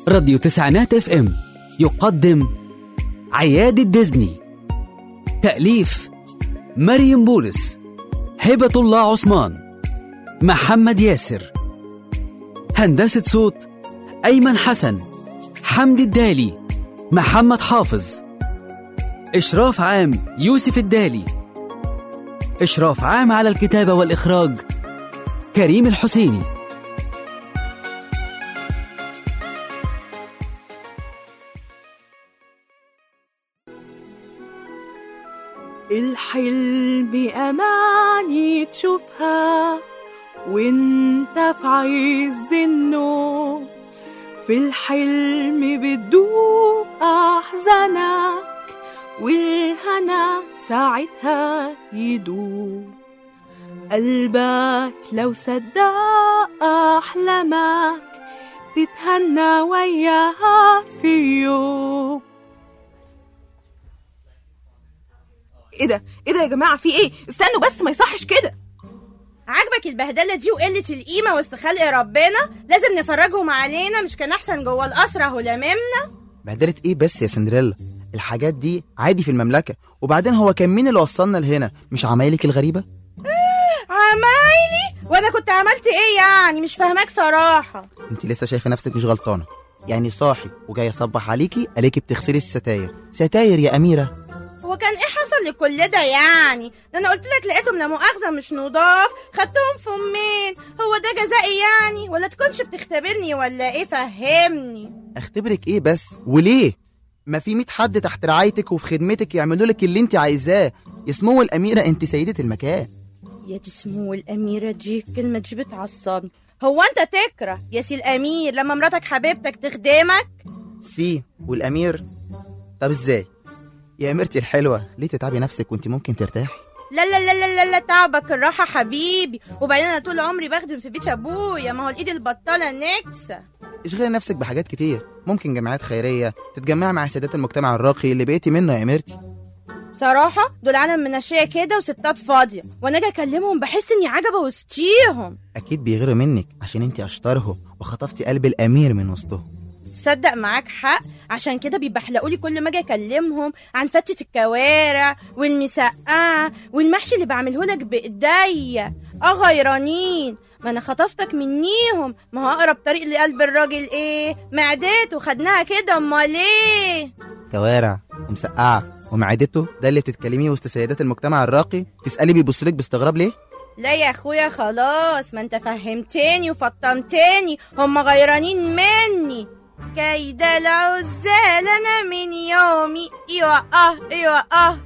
راديو تسعينات اف ام يقدم عيادة ديزني. تأليف مريم بولس، هبة الله عثمان، محمد ياسر. هندسة صوت أيمن حسن، حمد الدالي، محمد حافظ. إشراف عام يوسف الدالي. إشراف عام على الكتابة والإخراج كريم الحسيني. الحلم أماني تشوفها وانت في عز النوم، في الحلم بتدوب أحزانك والهنا ساعتها يدوب. قلبك لو صدق أحلامك تتهنى وياها في يوم. ايه ده يا جماعه، في ايه؟ استنوا بس، ما يصحش كده. عاجبك البهدله دي وقله القيمه واستخلق ربنا؟ لازم نفرجهم علينا، مش كان احسن جوه القصر اهو لممنا. بهدله ايه بس يا سندريلا؟ الحاجات دي عادي في المملكه، وبعدين هو كان مين اللي وصلنا لهنا؟ مش عمايلك الغريبه؟ عمايلي؟ وانا كنت عملت ايه يعني؟ مش فاهماك صراحه. انت لسه شايفه نفسك مش غلطانه؟ يعني صاحي وجاي اصبح عليكي الاقيكي بتغسلي ستاير يا اميره. هو كان ايه حصل لكل ده يعني؟ ده انا قلت لك لقيتهم لا مؤاخذه مش نضاف، خدتهم في امين. هو ده جزائي يعني؟ ولا تكونش بتختبرني ولا ايه؟ فهمني. اختبرك ايه بس وليه؟ ما في 100 حد تحت رعايتك وفي خدمتك يعملوا لك اللي انت عايزاه. يا سمو الاميره انت سيده المكان. يا دي سمو الاميره دي كلمه دي بتعصبني. هو انت تكره يا سي الامير لما مراتك حبيبتك تخدمك؟ سي والامير؟ طب ازاي يا اميرتي الحلوه؟ ليه تتعبي نفسك وانت ممكن ترتاحي؟ لا لا لا لا لا، تعبك الراحه حبيبي. وبعدين انا طول عمري بخدم في بيت ابويا، ما هو الايد البطاله نكسه. اشغلي نفسك بحاجات كتير، ممكن جمعيات خيريه، تتجمعي مع سيدات المجتمع الراقي اللي بقيتي منه يا اميرتي. صراحه دول عالم منشيه كده وستات فاضيه، وانا اجي اكلمهم بحس اني عجبه وسطيهم. اكيد بيغيروا منك عشان انت اشطرهم وخطفتي قلب الامير من وسطهم. تصدق معاك حق، عشان كده بيبحلقولي كل ما اجي اكلمهم عن فتة الكوارع والمسقعه والمحشي اللي بعملهولك بايديا. غيرانين، ما انا خطفتك منيهم. ما هو اقرب طريق لقلب الراجل ايه؟ معدته. خدناها كده، امال ايه؟ كوارع ومسقعه ومعدته، ده اللي بتتكلميه وسط سيدات المجتمع الراقي؟ تسالي بيبصلك باستغراب ليه؟ لا يا اخويا خلاص، ما انت فهمتني وفطمتني. هم غيرانين مني. كيد العزال انا من يومي. ايوه.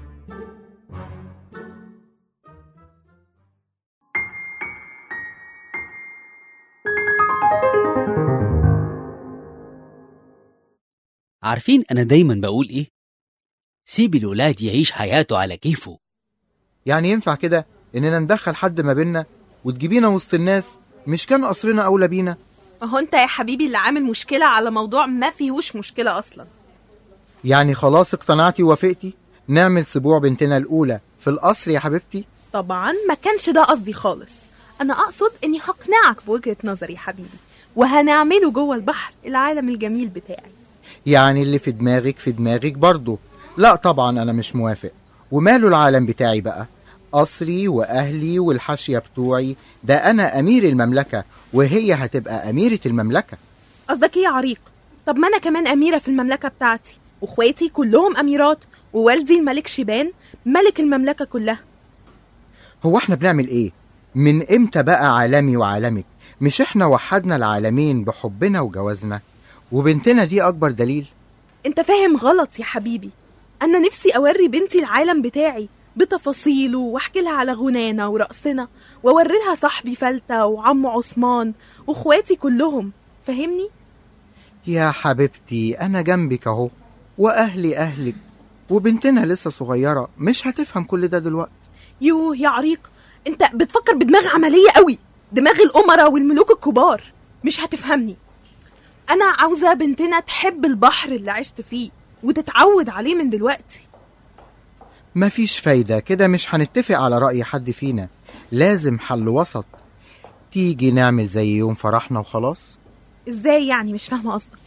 عارفين أنا دايما بقول إيه؟ سيب الولاد يعيش حياته على كيفه. يعني ينفع كده إننا ندخل حد ما بيننا وتجيبينا وسط الناس؟ مش كان قصرنا أولى بينا؟ ما هو انت يا حبيبي اللي عامل مشكله على موضوع ما فيهوش مشكله اصلا. يعني خلاص اقتنعتي ووافقتي نعمل سبوع بنتنا الأولى في القصر يا حبيبتي؟ طبعا ما كانش ده قصدي خالص. انا اقصد اني هقنعك بوجهه نظري يا حبيبي، وهنعمله جوه البحر، العالم الجميل بتاعي. يعني اللي في دماغك في دماغك برضو؟ لا طبعا أنا مش موافق. وماله العالم بتاعي بقى؟ قصري وأهلي والحاشية بتوعي، ده أنا أمير المملكة وهي هتبقى أميرة المملكة. قصدك ايه يا عريق؟ طب ما انا كمان اميره في المملكه بتاعتي، واخواتي كلهم اميرات، ووالدي الملك شيبان ملك المملكه كلها. هو احنا بنعمل ايه؟ من امتى بقى عالمي وعالمك؟ مش احنا وحدنا العالمين بحبنا وجوازنا؟ وبنتنا دي اكبر دليل. انت فاهم غلط يا حبيبي. انا نفسي اوري بنتي العالم بتاعي بتفاصيله، واحكي لها على غنانا ورقصنا، واوري لها صاحبي فلتة وعم عثمان واخواتي كلهم. فهمني؟ يا حبيبتي انا جنبك اهو، واهلي اهلك، وبنتنا لسه صغيرة مش هتفهم كل ده دلوقتي. يوه يا عريق، انت بتفكر بدماغ عملية قوي، دماغ الأمراء والملوك الكبار. مش هتفهمني. انا عاوزة بنتنا تحب البحر اللي عشت فيه وتتعود عليه من دلوقتي. مفيش فايدة كده، مش هنتفق على رأي حد فينا، لازم حل وسط. تيجي نعمل زي يوم فرحنا وخلاص؟ ازاي يعني؟ مش فاهمة قصدك.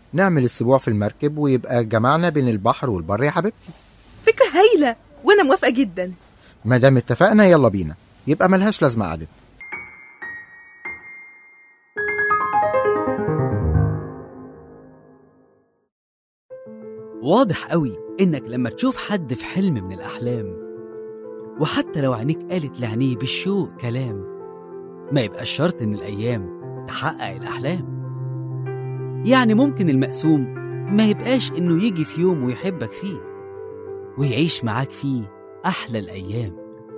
نعمل السبوع في المركب ويبقى جمعنا بين البحر والبر يا حبيبتي. فكرة هايلة وأنا موافقة جدا. ما دام اتفقنا يلا بينا، يبقى ملهاش لازمة قعدت. واضح قوي إنك لما تشوف حد في حلم من الأحلام، وحتى لو عينيك قالت لعينيه بالشوق كلام، ما يبقاش شرط إن الأيام تحقق الأحلام. يعني ممكن المقسوم ما يبقاش إنه يجي في يوم ويحبك فيه ويعيش معاك فيه أحلى الأيام.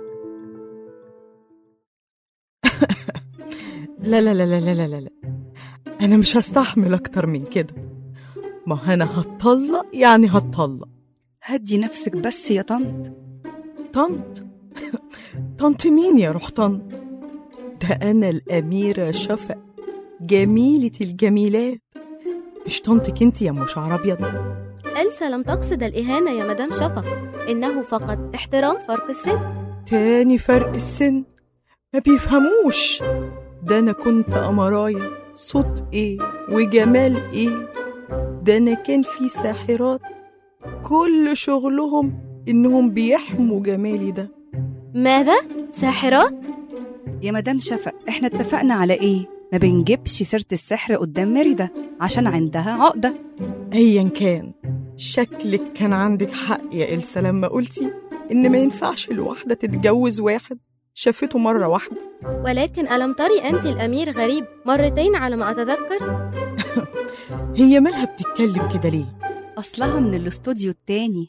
لا لا لا لا لا لا لا، أنا مش هستحمل أكتر من كده. ما أنا هتطلق يعني هتطلق. هدي نفسك بس يا طنط. طنط؟ طنط مين يا روح طنط؟ ده أنا الأميرة شفق، جميلة الجميلات، مش طنطك انت يا أم شعر أبيض. إلسا لم تقصد الإهانة يا مدام شفق، إنه فقط احترام فرق السن. تاني فرق السن؟ ما بيفهموش. ده أنا كنت أمرايا، صوت إيه وجمال إيه. ده أنا كان في ساحرات كل شغلهم إنهم بيحموا جمالي ده. ماذا؟ ساحرات؟ يا مدام شفق، احنا اتفقنا على ايه؟ ما بنجيبش سيرة السحر قدام ميريدا عشان عندها عقدة. أيا كان، شكلك كان عندك حق يا إلسا لما قلتي إن ما ينفعش الواحدة تتجوز واحد شافته مرة واحدة. ولكن ألم تري أنت الأمير غريب مرتين على ما أتذكر؟ هي مالها بتتكلم كده ليه؟ أصلها من الاستوديو التاني.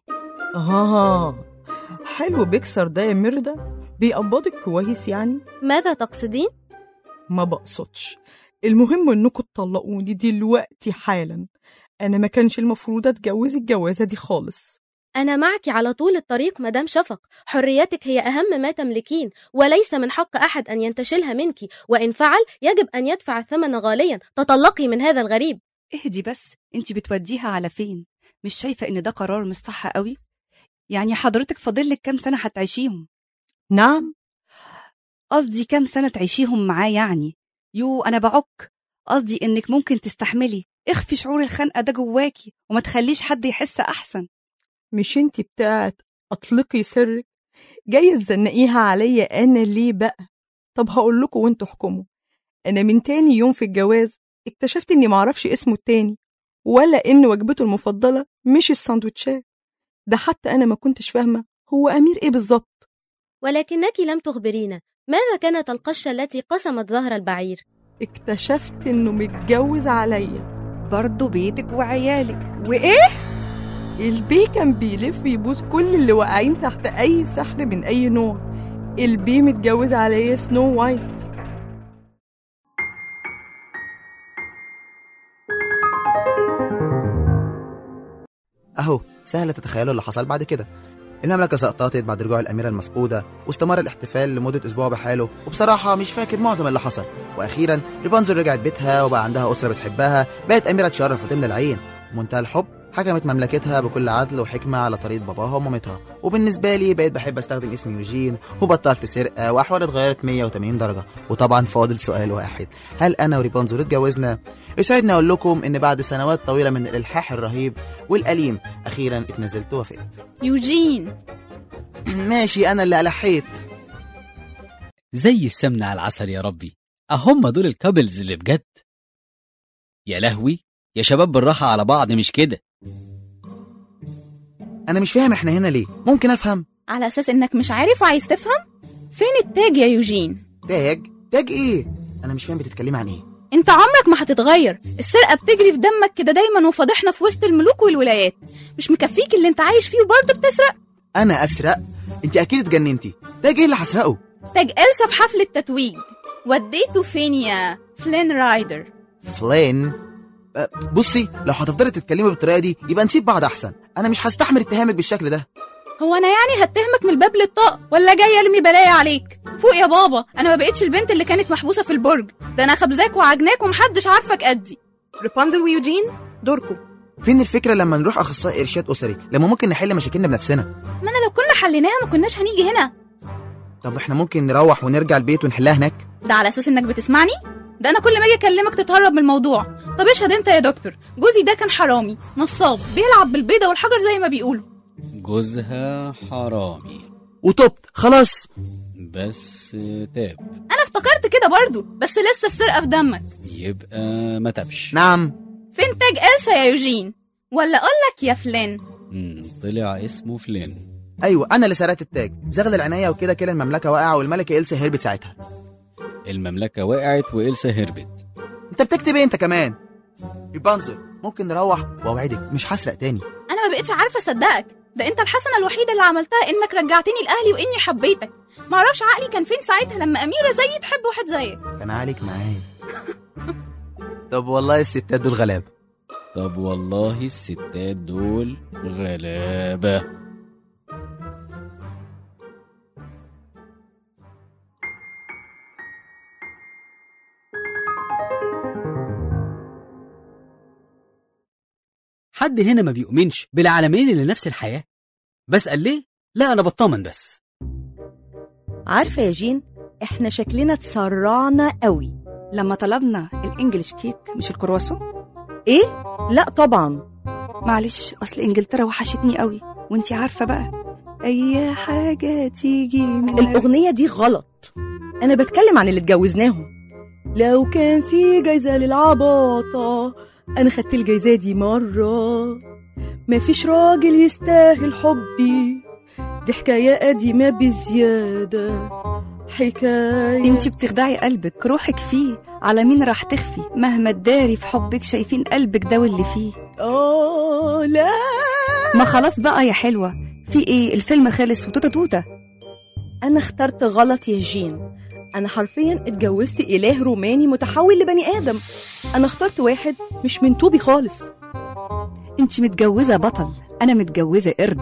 حلو بيكسر ده يا ميردا، بيقبضك كويس يعني. ماذا تقصدين؟ ما بقصدش، المهم إنكم تطلقوني دلوقتي حالا. أنا ما كانش المفروض أتجوز الجوازة دي خالص. أنا معك على طول الطريق مدام شفق، حريتك هي أهم ما تملكين، وليس من حق أحد أن ينتشلها منك، وإن فعل يجب أن يدفع الثمن غاليا. تطلقي من هذا الغريب. اهدي بس، انت بتوديها على فين؟ مش شايفة إن ده قرار مش صح قوي؟ يعني حضرتك فاضلك كام سنة هتعيشيهم؟ نعم، قصدي كام سنة تعيشيهم معاه يعني. أنا بعك، قصدي إنك ممكن تستحملي. اخفي شعور الخنقة ده جواكي وما تخليش حد يحس أحسن. مش انت بتاعت أطلقي سرك جاية تزنقيها عليا أنا ليه بقى؟ طب هقول لكم وانتوا حكموا. أنا من تاني يوم في الجواز اكتشفت إني معرفش اسمه التاني، ولا إن وجبته المفضلة مش الساندوتشات. ده حتى أنا ما كنتش فاهمة هو أمير إيه بالظبط. ولكنك لم تخبرينا، ماذا كانت القشة التي قسمت ظهر البعير؟ اكتشفت إنه متجوز عليا برضو بيتك وعيالك. وإيه؟ البي كان بيلف يبوس كل اللي واقعين تحت أي سحر من أي نوع. البي متجوز عليا سنو وايت. أهو سهل تتخيلوا اللي حصل بعد كده. المملكة سقطت بعد رجوع الأميرة المفقودة، واستمر الاحتفال لمدة أسبوع بحاله، وبصراحة مش فاكر معظم اللي حصل. وأخيرا رابنزل رجعت بيتها وبقى عندها أسرة بتحبها، بقت أميرة تشرف وتملى العين. ومنتهى الحب حكمت مملكتها بكل عدل وحكمة على طريقة باباها ومامتها. وبالنسبة لي بقيت بحب أستخدم اسم يوجين، وبطلت سرقة، وأحوالي اتغيرت 180 درجة. وطبعا فاضل سؤال واحد، هل أنا ورابنزل اتجوزنا؟ يسعدني أقول لكم إن بعد سنوات طويلة من الإلحاح الرهيب والأليم أخيرا اتنزلت ووافقت. يوجين ماشي، أنا اللي ألحيت. زي السمنة على العسل يا ربي، أهم دول الكابلز اللي بجد. يا لهوي يا شباب، بالراحة على بعض مش كده. أنا مش فاهم إحنا هنا ليه، ممكن أفهم؟ على أساس إنك مش عارف وعايز تفهم؟ فين التاج يا يوجين؟ تاج إيه؟ أنا مش فاهم بتتكلمي عن إيه. انت عمرك ما هتتغير، السرقة بتجري في دمك كده دايما، وفضحنا في وسط الملوك والولايات. مش مكفيك اللي انت عايش فيه وبرضه بتسرق؟ أنا أسرق؟ انت أكيد اتجننتي. تاج إيه اللي هسرقه؟ تاج إلسا في حفلة تتويج. وديته فين يا فلين رايدر؟ فلين؟ بصي، لو هتفضلي تتكلمي بالطريقة دي يبقى نسيب بعض أحسن. أنا مش هستحمل اتهامك بالشكل ده. هو أنا يعني هتهمك من الباب للطاق ولا جاي أرمي بلايا عليك؟ فوق يا بابا، أنا ما بقيتش البنت اللي كانت محبوسة في البرج ده، أنا خبزاك وعجناك ومحدش عارفك قدي. رابنزل ويوجين دوركم. فين الفكرة لما نروح أخصائي إرشاد أسري، لما ممكن نحل مشاكلنا بنفسنا؟ ما أنا لو كنا حليناها ما كناش هنيجي هنا. طب إحنا ممكن نروح ونرجع البيت ونحلها هناك؟ ده على أساس إنك بتسمعني؟ ده أنا كل ما أجي أكلمك تتهرب من الموضوع، طب اشهد انت يا دكتور، جوزي ده كان حرامي نصاب بيلعب بالبيضة والحجر زي ما بيقولوا. جوزها حرامي وتوبت خلاص. بس تاب. انا افتكرت كده برضو، بس لسه السرقة في دمك. يبقى ما تابش. نعم. فين تاج إلسا يا يوجين؟ ولا اقولك يا فلان؟ طلع اسمه فلان. ايوه انا اللي سرقت التاج، زغل العناية وكده كده المملكة واقعة والملكة إلسا هربت ساعتها. المملكة وقعت وإلسا هربت. انت بتكتب ايه انت كمان؟ ريبانزل ممكن نروح، واوعدك مش هسرق تاني. انا ما بقتش عارفه اصدقك، ده انت الحسنه الوحيده اللي عملتها انك رجعتني لاهلي واني حبيتك. معرفش عقلي كان فين ساعتها لما اميره زيي تحب واحد زيك. كان عقلك معايا. طب والله الستات دول غلابه. طب والله الستات دول غلابه. حد هنا ما بيؤمنش بالعالمين اللي نفس الحياة؟ بسأل ليه؟ لا أنا بطمن بس. عارفة يا جين، احنا شكلنا تسرعنا قوي لما طلبنا الانجليش كيك مش الكرواسون. ايه؟ لا طبعا. معلش، اصل انجلترا وحشتني قوي، وانتي عارفة بقى اي حاجة تيجي من الأغنية دي غلط. أنا بتكلم عن اللي اتجوزناهم. لو كان في جايزة للعباطة أنا خدت الجايزة دي مرة. مفيش راجل يستاهل حبي، دي حكاية قديمة بزيادة. حكاية انتي بتخدعي قلبك، روحك فيه، على مين راح تخفي؟ مهما تداري في حبك شايفين قلبك ده واللي فيه. لا ما خلاص بقى يا حلوة، في ايه؟ الفيلم خلص وتوتة توتة. أنا اخترت غلط يا جين. أنا حرفيا اتجوزت إله روماني متحول لبني آدم. أنا اخترت واحد مش من طوبي خالص. انتي متجوزة بطل، أنا متجوزة قرد.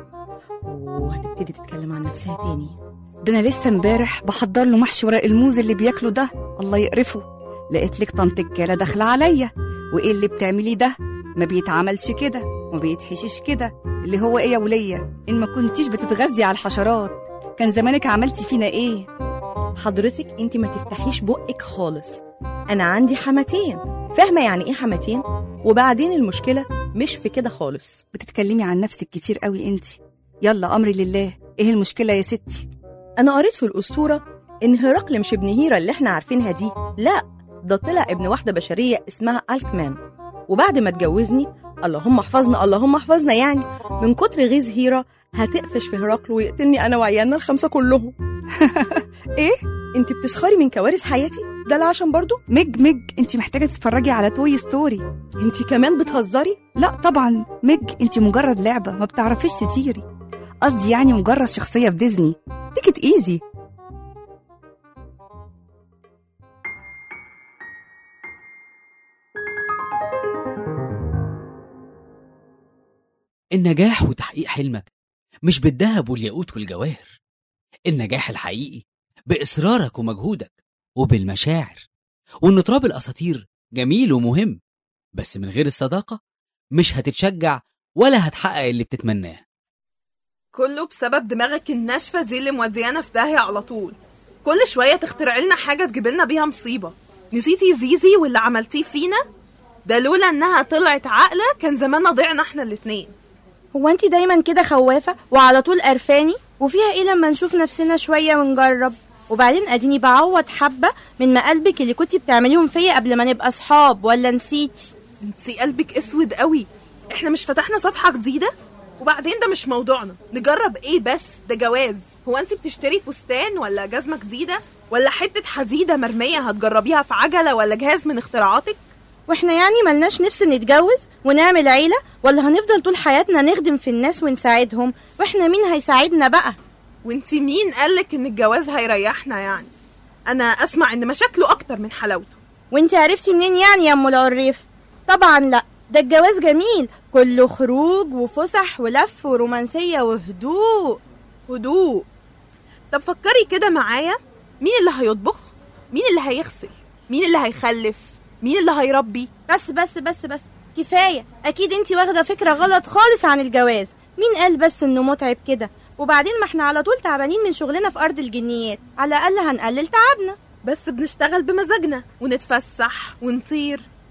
وهتبتدي تتكلم عن نفسها تاني؟ ده أنا لسه امبارح بحضر له محشي ورق الموز اللي بياكله ده، الله يقرفه. لقيت لك طنط الكالة داخلة عليا، وإيه اللي بتعملي ده؟ ما بيتعملش كده وما بيتحشش كده. اللي هو إيه يا ولية؟ إن ما كنتيش بتتغذي على الحشرات كان زمانك عملتي فينا إيه؟ حضرتك انت ما تفتحيش بقك خالص. انا عندي حماتين، فاهمه يعني ايه حماتين؟ وبعدين المشكله مش في كده خالص. بتتكلمي عن نفسك كتير قوي انتي. يلا امري لله، ايه المشكله يا ستي؟ انا قريت في الاسطوره ان هرقل مش ابن هيرا اللي احنا عارفينها دي، لا ده طلع ابن واحده بشريه اسمها الكمان. وبعد ما اتجوزني، اللهم احفظنا اللهم احفظنا، يعني من كتر غيظ هيرا هتقفش في هرقل ويقتلني انا وعيالنا الخمسه كلهم. ايه؟ انت بتسخري من كوارث حياتي؟ ده العشم برضو؟ مج انت محتاجه تتفرجي على توي ستوري. انت كمان بتهزري؟ لا طبعا مج، انت مجرد لعبه ما بتعرفيش تطيري. قصدي يعني مجرد شخصيه في ديزني. تيكت ايزي. النجاح وتحقيق حلمك مش بالذهب والياقوت والجواهر. النجاح الحقيقي بإصرارك ومجهودك وبالمشاعر. وإن تراب الأساطير جميل ومهم، بس من غير الصداقة مش هتتشجع ولا هتحقق اللي بتتمناه. كله بسبب دماغك الناشفة دي اللي موديانا في داهية على طول. كل شوية تخترع لنا حاجة تجيب لنا بيها مصيبة. نسيتي زيزي واللي عملتيه فينا؟ ده لولا انها طلعت عاقلة كان زماننا ضيعنا احنا الاتنين. هو انتي دايما كده خوافة وعلى طول قرفاني؟ وفيها ايه لما نشوف نفسنا شوية ونجرب؟ وبعدين اديني بعوض حبة من مقلبك اللي كنتي بتعمليهم فيا قبل ما نبقى صحاب، ولا نسيتي؟ انتي قلبك اسود قوي. احنا مش فتحنا صفحة جديدة؟ وبعدين ده مش موضوعنا. نجرب ايه بس؟ ده جواز. هو انتي بتشتري فستان ولا جزمة جديدة ولا حتة حديدة مرمية هتجربيها في عجلة ولا جهاز من اختراعاتك؟ واحنا يعني ملناش نفس نتجوز ونعمل عيلة، ولا هنفضل طول حياتنا نخدم في الناس ونساعدهم؟ واحنا مين هيساعدنا بقى؟ وانتي مين قالك ان الجواز هيريحنا يعني؟ انا اسمع ان مشاكله اكتر من حلاوته. وانتي عرفتي منين يعني يا ام العريف؟ طبعا لا، ده الجواز جميل، كله خروج وفسح ولف ورومانسية وهدوء. هدوء؟ طب فكري كده معايا، مين اللي هيطبخ؟ مين اللي هيغسل؟ مين اللي هيخلف؟ مين اللي هيربي؟ بس بس بس بس كفاية. اكيد انتي واخدة فكرة غلط خالص عن الجواز. مين قال بس انه متعب كده؟ وبعدين ما احنا على طول تعبانين من شغلنا في ارض الجنيات، على الاقل هنقلل تعبنا. بس بنشتغل بمزاجنا ونتفسح ونطير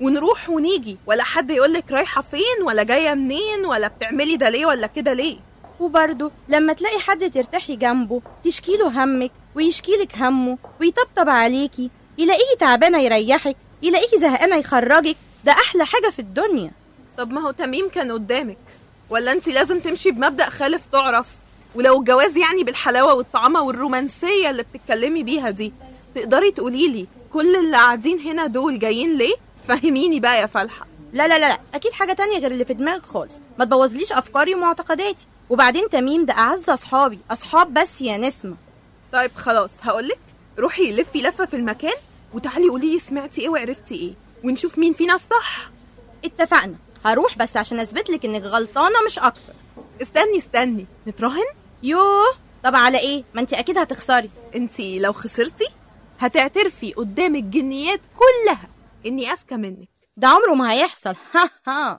ونروح ونيجي، ولا حد يقولك رايحة فين ولا جاية منين ولا بتعملي ده ليه ولا كده ليه. وبرضه لما تلاقي حد ترتاحي جنبه تشكيله همك ويشكيلك همه ويطبطب عليكي، يلاقيكي تعبانة يريحك، يلاقيكي زهقانة يخرجك، ده أحلى حاجة في الدنيا. طب ما هو تميم كان قدامك، ولا انت لازم تمشي بمبدأ خالف تعرف؟ ولو الجواز يعني بالحلاوة والطعامة والرومانسية اللي بتتكلمي بيها دي، تقدري تقوليلي كل اللي قاعدين هنا دول جايين ليه؟ فهميني بقى يا فالحة. لا لا لا، أكيد حاجة تانية غير اللي في دماغك خالص، ما تبوظليش أفكاري ومعتقداتي. وبعدين تميم ده أعز أصحابي، أصحاب بس يا نسمة. طيب خلاص هقولك، روحي لفي لفة في المكان وتعالي قولي سمعتي ايه وعرفتي ايه، ونشوف مين فينا الصح. اتفقنا، هروح بس عشان اثبتلك انك غلطانة مش اكتر. استني نتراهن؟ يوه، طب على ايه؟ ما انت اكيد هتخسري. انت لو خسرتي هتعترفي قدام الجنيات كلها اني اذكى منك. ده عمره ما هيحصل. ها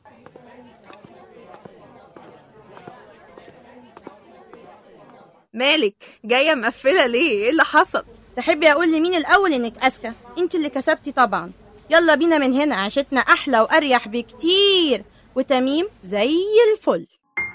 مالك جاية مقفلة ليه؟ ايه اللي حصل؟ تحبي اقول لمين الاول انك اذكى؟ انت اللي كسبتي طبعا. يلا بينا من هنا، عيشتنا احلى واريح بكتير، وتميم زي الفل.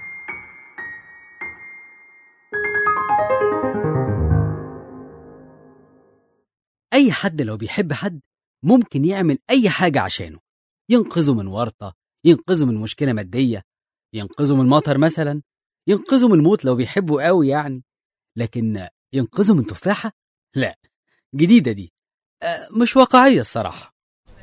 أي حد لو بيحب حد ممكن يعمل أي حاجة عشانه، ينقذه من ورطة، ينقذه من مشكلة مادية، ينقذه من المطر مثلا، ينقذه من الموت لو بيحبه قوي يعني. لكن ينقذه من تفاحة؟ لا، جديدة دي، مش واقعية الصراحة.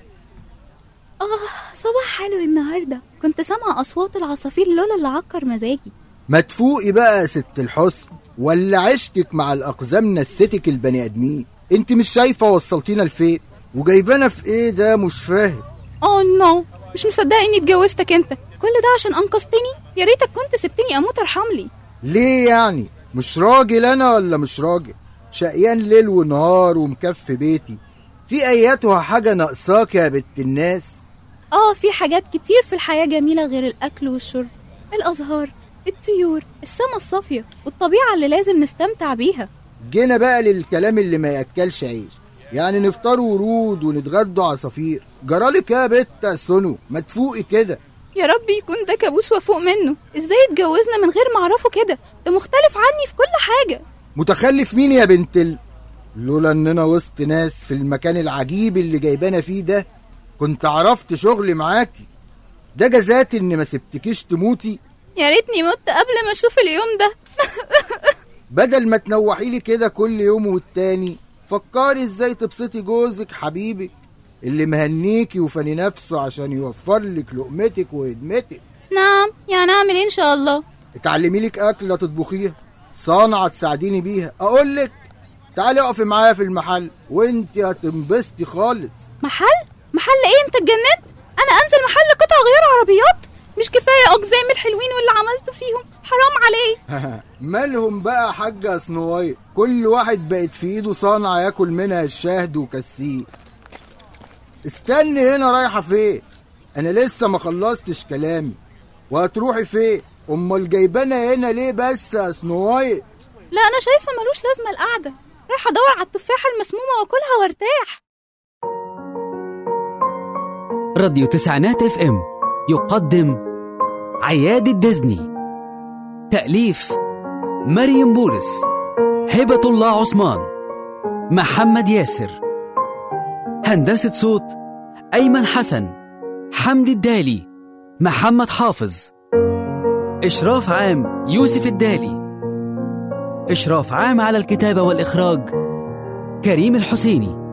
صباح حلو النهاردة، كنت سامعة أصوات العصافير لولا اللي عكر مزاجي. ما تفوقي بقى يا ست الحسن، ولا عشتك مع الأقزام نستك البني آدمين؟ انت مش شايفة وصلتينا لفين؟ وجايبانا في ايه ده؟ مش فاهم. نو، مش مصدقة اني اتجوزتك انت، كل ده عشان انقذتني؟ يا ريتك كنت سبتني اموت ارحملي. ليه يعني؟ مش راجل انا ولا مش راجل؟ شقيان ليل ونهار ومكفي بيتي، في اياتها حاجة ناقصاك يا بنت الناس؟ في حاجات كتير في الحياة جميلة غير الاكل والشرب، الازهار، الطيور، السما الصافية، والطبيعة اللي لازم نستمتع بيها. جينا بقى للكلام اللي ما ياكلش عيش، يعني نفطروا ورود ونتغدوا عصافير. جرالك يا بت سنو، ما تفوقي كده. يا رب يكون ده كابوس وفوق منه. ازاي اتجوزنا من غير ما اعرفه كده؟ ده مختلف عني في كل حاجة. متخلف مين يا بنت لولا اننا وسط ناس في المكان العجيب اللي جايبانا فيه ده كنت عرفت شغلي معاكي. ده جزاتي ان ما سبتكيش تموتي. يا ريتني مت قبل ما اشوف اليوم ده. بدل ما تنوحي لي كده كل يوم والتاني، فكري ازاي تبسطي جوزك حبيبك اللي مهنيكي وفاني نفسه عشان يوفر لك لقمتك وهدمتك. نعم، يعني اعمل ايه ان شاء الله؟ اتعلمي لك اكله تطبخيها، صنعه تساعديني بيها. اقول لك تعالي اقفي معايا في المحل وانت هتنبسطي خالص. محل ايه؟ انت اتجننت؟ انا انزل محل قطع غيار عربيات؟ مش كفايه اقزام الحلوين واللي عملته فيهم؟ حرام عليه. مالهم بقى حاجه سنواير؟ كل واحد بقت في ايده صنعه ياكل منها الشهد وكسيه. استني هنا، رايحه فين؟ انا لسه ما خلصتش كلامي. وهتروحي فين؟ امال جايبانا هنا ليه بس يا سنواير؟ لا، انا شايفه ملوش لازمه القعده، رايحه ادور على التفاحه المسمومه واكلها وارتاح. راديو تسعينات اف ام يقدم عيادة ديزني، تأليف مريم بولس، هبة الله عثمان، محمد ياسر، هندسة صوت أيمن حسن، حمد الدالي، محمد حافظ، إشراف عام يوسف الدالي، إشراف عام على الكتابة والإخراج كريم الحسيني.